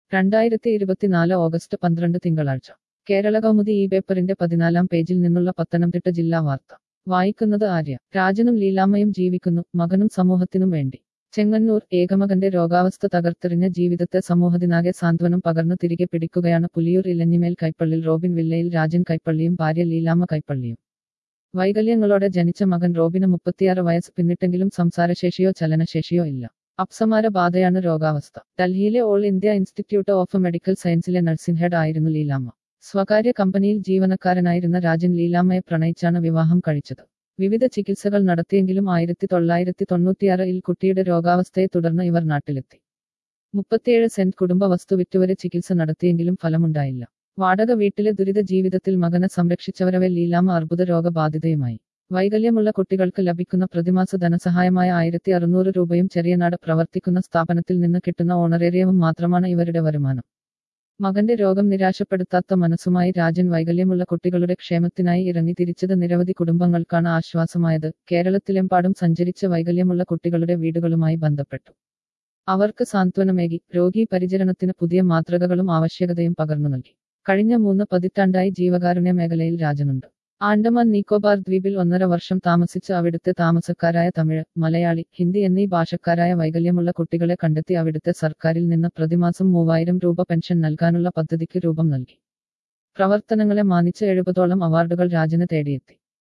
2024 August 12 തിങ്കളാഴ്ച കേരള കൗമുദി ഈ പേപ്പറിന്റെ 14-ാം പേജിൽ നിന്നുള്ള പത്തനംതിട്ട ജില്ലാ വാർത്ത വായിക്കുന്നത് ആര്യ. രാജനും ലീലാമ്മയും ജീവിക്കുന്നു, മകനും സമൂഹത്തിനും വേണ്ടി. ചെങ്ങന്നൂർ. ഏകമകന്റെ രോഗാവസ്ഥ തകർത്തെറിഞ്ഞ ജീവിതത്തെ സമൂഹത്തിനാകെ സാന്ത്വനം പകർന്നു തിരികെ പിടിക്കുകയാണ് പുലിയൂർ ഇലഞ്ഞിമേൽ കൈപ്പള്ളിൽ റോബിൻ വില്ലയിൽ രാജൻ കൈപ്പള്ളിയും ഭാര്യ ലീലാമ്മ കൈപ്പള്ളിയും. വൈകല്യങ്ങളോടെ ജനിച്ച മകൻ റോബിന് 36 വയസ്സ് പിന്നിട്ടെങ്കിലും സംസാരശേഷിയോ ചലനശേഷിയോ ഇല്ല. അപസ്മാര ബാധയാണ് രോഗാവസ്ഥ. ഡൽഹിയിലെ All India Institute of Medical സയൻസിലെ നഴ്സിംഗ് ഹെഡ് ആയിരുന്നു ലീലാമ്മ. സ്വകാര്യ കമ്പനിയിൽ ജീവനക്കാരനായിരുന്ന രാജൻ ലീലാമ്മയെ പ്രണയിച്ചാണ് വിവാഹം കഴിച്ചത്. വിവിധ ചികിത്സകൾ നടത്തിയെങ്കിലും 1996-ൽ കുട്ടിയുടെ രോഗാവസ്ഥയെ തുടർന്ന് ഇവർ നാട്ടിലെത്തി. 37 സെന്റ് കുടുംബ വസ്തു വിറ്റുവരെ ചികിത്സ നടത്തിയെങ്കിലും ഫലമുണ്ടായില്ല. വാടക വീട്ടിലെ ദുരിത ജീവിതത്തിൽ മകനെ സംരക്ഷിച്ചവരവെ ലീലാമ്മ അർബുദ രോഗബാധിതയുമായി. വൈകല്യമുള്ള കുട്ടികൾക്ക് ലഭിക്കുന്ന പ്രതിമാസ ധനസഹായമായ 1600 രൂപയും ചെറിയനാട് പ്രവർത്തിക്കുന്ന സ്ഥാപനത്തിൽ നിന്ന് കിട്ടുന്ന ഓണറേറിയവും മാത്രമാണ് ഇവരുടെ വരുമാനം. മകന്റെ രോഗം നിരാശപ്പെടുത്താത്ത മനസ്സുമായി രാജൻ വൈകല്യമുള്ള കുട്ടികളുടെ ക്ഷേമത്തിനായി ഇറങ്ങി തിരിച്ചത് നിരവധി കുടുംബങ്ങൾക്കാണ് ആശ്വാസമായത്. കേരളത്തിലെമ്പാടും സഞ്ചരിച്ച വൈകല്യമുള്ള കുട്ടികളുടെ വീടുകളുമായി ബന്ധപ്പെട്ടു. അവർക്ക് സാന്ത്വനമേകി. രോഗീ പരിചരണത്തിന് പുതിയ മാതൃകകളും ആവശ്യകതയും പകർന്നു നൽകി. കഴിഞ്ഞ 3 പതിറ്റാണ്ടായി ജീവകാരുണ്യ മേഖലയിൽ രാജനുണ്ട്. ആൻഡമാൻ നിക്കോബാർ ദ്വീപിൽ 1.5 വർഷം താമസിച്ച് അവിടുത്തെ താമസക്കാരായ തമിഴ്, മലയാളി, ഹിന്ദി എന്നീ ഭാഷക്കാരായ വൈകല്യമുള്ള കുട്ടികളെ കണ്ടെത്തി അവിടുത്തെ സർക്കാരിൽ നിന്ന് പ്രതിമാസം 3000 രൂപ പെൻഷൻ നൽകാനുള്ള പദ്ധതിക്ക് രൂപം നൽകി. പ്രവർത്തനങ്ങളെ മാനിച്ച് 70ഓളം അവാർഡുകൾ രാജന് തേടിയെത്തി.